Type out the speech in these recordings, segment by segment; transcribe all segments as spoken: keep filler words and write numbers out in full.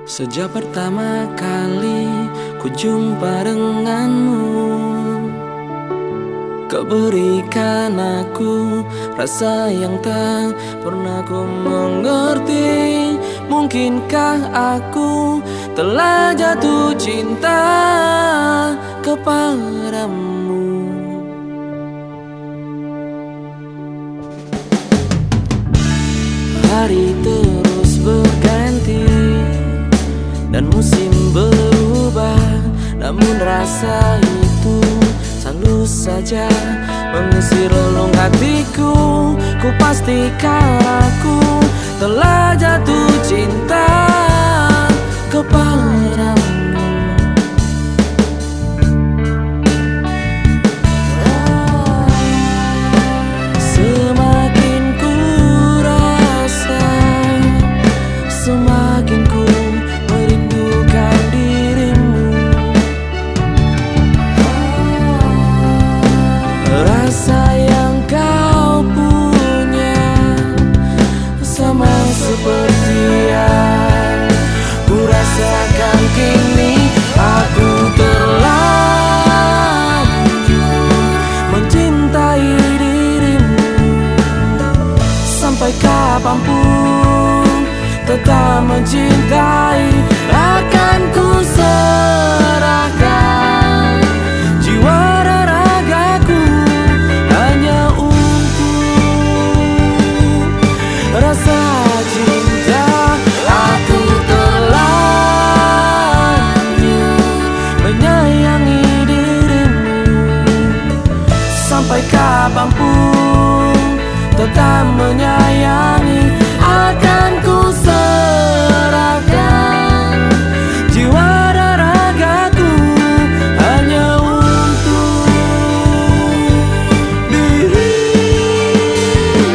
Sejak pertama kali ku jumpa denganmu, kau berikan aku rasa yang tak pernah ku mengerti. Mungkinkah aku telah jatuh cinta kepadamu? Hari terus berganti dan musim berubah, namun rasa itu selalu saja mengusir relung hatiku. Ku pastikan aku telah jatuh cinta kepadamu. Semakin ku rasa, semakin ku merindukan dirimu. Rasa yang kau punya sama seperti yang ku rasakan kini. Aku terlanjur mencintai dirimu. Sampai kapanpun tetap mencintai. Akan ku serahkan jiwa dan ragaku hanya untuk rasa cinta. Aku terlanjur menyayangi dirimu. Sampai kapanpun tetap menyayangi. Akan ku serahkan jiwa dan ragaku hanya untuk dirimu.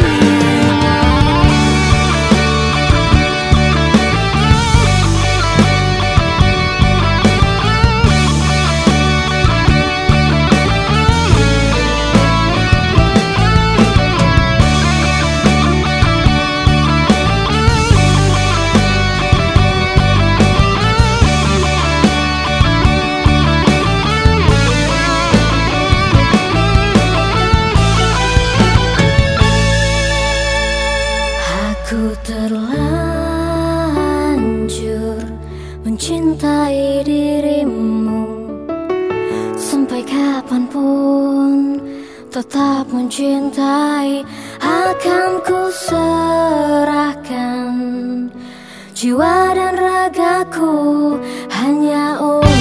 Aku terlanjur mencintai dirimu. Sampai kapanpun tetap mencintai. Akan ku serahkan jiwa dan ragaku hanya untuk